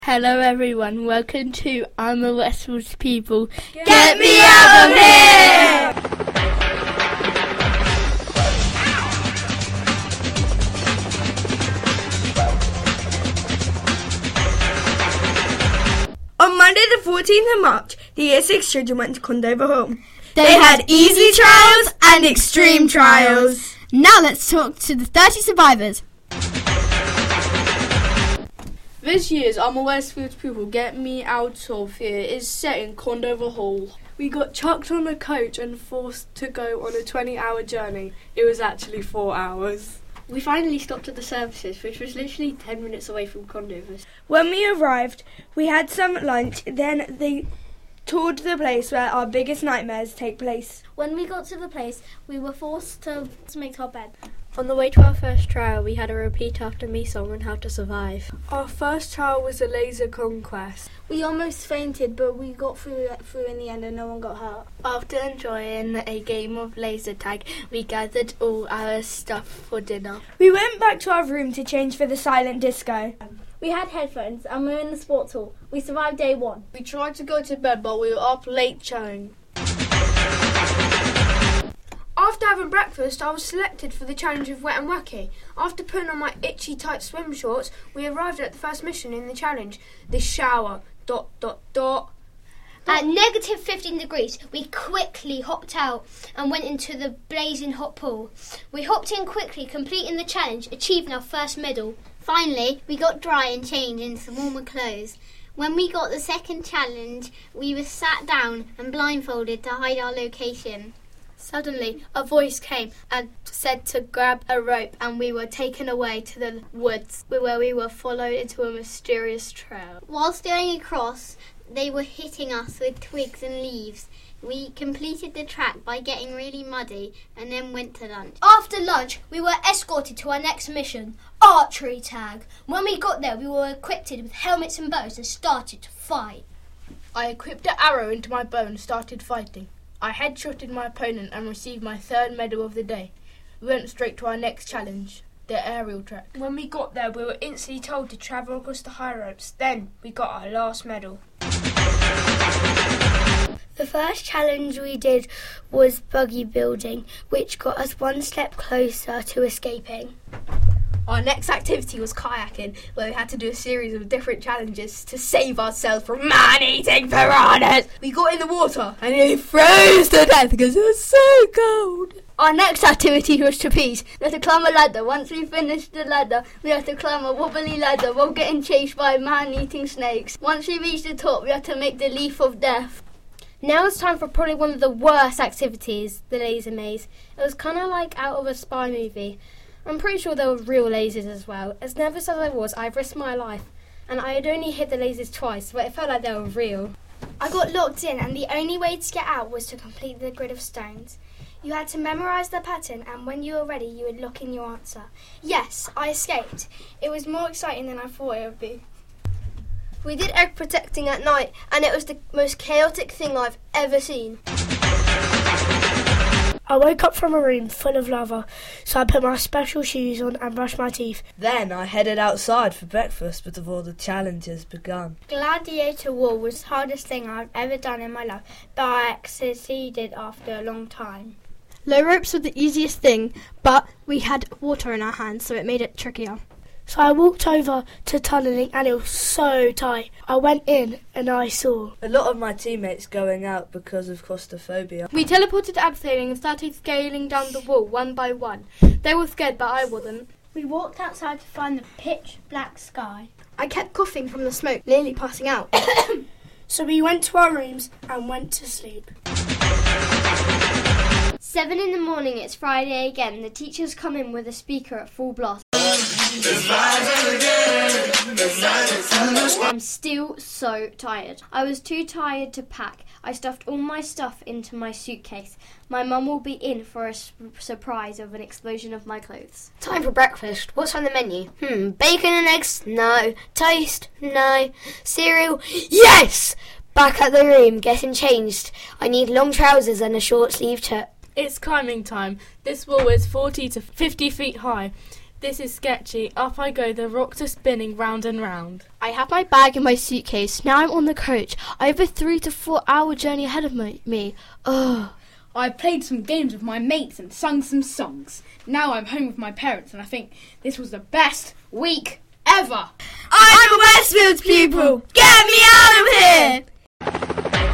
Hello everyone, welcome to I'm a Westwood People. Get me out of here! On Monday the 14th of March, the Year 6 children went to Condover Hall. They had easy trials and extreme trials. Now let's talk to the 30 survivors. This year's I'm a Westfield Pupil Get Me Out of Here is set in Condover Hall. We got chucked on a coach and forced to go on a 20-hour journey. It was actually 4 hours. We finally stopped at the services, which was literally 10 minutes away from Condover. When we arrived, we had some lunch, then they toured the place where our biggest nightmares take place. When we got to the place, we were forced to make our bed. On the way to our first trial, we had a repeat after me song on how to survive. Our first trial was a laser conquest. We almost fainted, but we got through in the end and no one got hurt. After enjoying a game of laser tag, we gathered all our stuff for dinner. We went back to our room to change for the silent disco. We had headphones and we were in the sports hall. We survived day one. We tried to go to bed, but we were up late showing. After having breakfast, I was selected for the challenge of Wet and Wacky. After putting on my itchy tight swim shorts, we arrived at the first mission in the challenge, the shower. ... At negative 15 degrees, we quickly hopped out and went into the blazing hot pool. We hopped in quickly, completing the challenge, achieving our first medal. Finally, we got dry and changed into some warmer clothes. When we got the second challenge, we were sat down and blindfolded to hide our location. Suddenly, a voice came and said to grab a rope, and we were taken away to the woods, where we were followed into a mysterious trail. Whilst going across, they were hitting us with twigs and leaves. We completed the track by getting really muddy and then went to lunch. After lunch, we were escorted to our next mission, archery tag. When we got there, we were equipped with helmets and bows and started to fight. I equipped an arrow into my bow and started fighting. I headshotted my opponent and received my third medal of the day. We went straight to our next challenge, the aerial track. When we got there, we were instantly told to travel across the high ropes. Then we got our last medal. The first challenge we did was buggy building, which got us one step closer to escaping. Our next activity was kayaking, where we had to do a series of different challenges to save ourselves from man-eating piranhas. We got in the water and nearly froze to death because it was so cold. Our next activity was trapeze. We had to climb a ladder. Once we finished the ladder, we had to climb a wobbly ladder while getting chased by man-eating snakes. Once we reached the top, we had to make the leap of death. Now it's time for probably one of the worst activities, the laser maze. It was kind of like out of a spy movie. I'm pretty sure there were real lasers as well. As nervous as I was, I risked my life. And I had only hit the lasers twice, but it felt like they were real. I got locked in and the only way to get out was to complete the grid of stones. You had to memorise the pattern and when you were ready you would lock in your answer. Yes, I escaped. It was more exciting than I thought it would be. We did egg protecting at night, and it was the most chaotic thing I've ever seen. I woke up from a room full of lava, so I put my special shoes on and brushed my teeth. Then I headed outside for breakfast before the challenges begun. Gladiator Wall was the hardest thing I've ever done in my life, but I succeeded after a long time. Low ropes were the easiest thing, but we had water in our hands, so it made it trickier. So I walked over to tunnelling and it was so tight. I went in and I saw a lot of my teammates going out because of claustrophobia. We teleported to abseiling and started scaling down the wall one by one. They were scared, but I wasn't. We walked outside to find the pitch black sky. I kept coughing from the smoke, nearly passing out. So we went to our rooms and went to sleep. 7 in the morning, it's Friday again. The teachers come in with a speaker at full blast. I'm still so tired. I was too tired to pack. I stuffed all my stuff into my suitcase. My mum will be in for a surprise of an explosion of my clothes. Time for breakfast. What's on the menu? Bacon and eggs? No. Toast? No. Cereal? Yes! Back at the room, getting changed. I need long trousers and a short sleeve shirt. It's climbing time. This wall is 40 to 50 feet high. This is sketchy. Up I go, the rocks are spinning round and round. I have my bag in my suitcase. Now I'm on the coach. I have a 3 to 4 hour journey ahead of me. Ugh. I played some games with my mates and sung some songs. Now I'm home with my parents and I think this was the best week ever. I'm a Westfields pupil. Get me out of here!